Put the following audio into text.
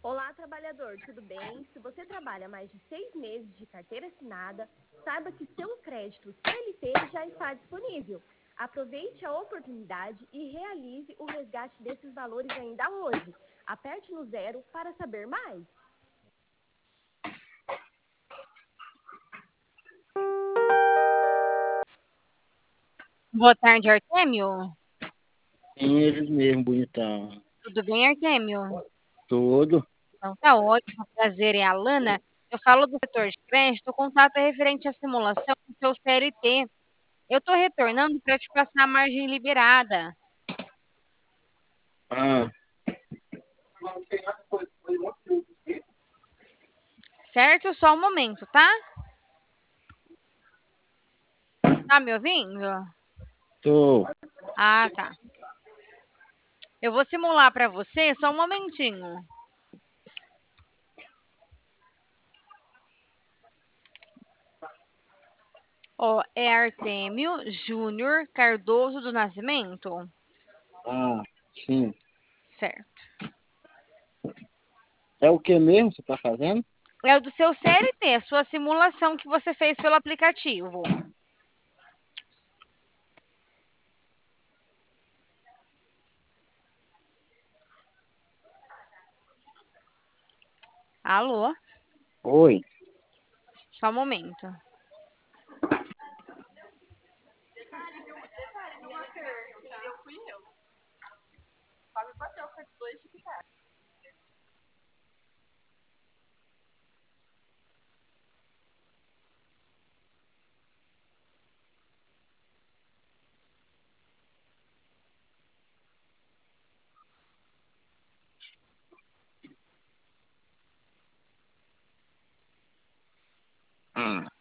Olá, trabalhador, tudo bem? Se você trabalha mais de 6 meses de carteira assinada, saiba que seu crédito CLT já está disponível. Aproveite a oportunidade e realize o resgate desses valores ainda hoje. Aperte no 0 para saber mais. Boa tarde, Artêmio. Sim, eles mesmo, bonitão. Tudo bem, Artêmio? Tudo? Então tá ótimo, prazer, é a Lana. Eu falo do setor de crédito, o contato é referente à simulação do seu CLT. Eu estou retornando para te passar a margem liberada, Ah, certo? Só um momento, tá? Tá me ouvindo? tô. Ah, tá. Eu vou simular para você, só um momentinho. Ó, é Artêmio Júnior Cardoso do Nascimento? Ah, sim. Certo. É o que mesmo que você tá fazendo? É o do seu CLT, a sua simulação que você fez pelo aplicativo. Alô? Oi. Só um momento. Ah.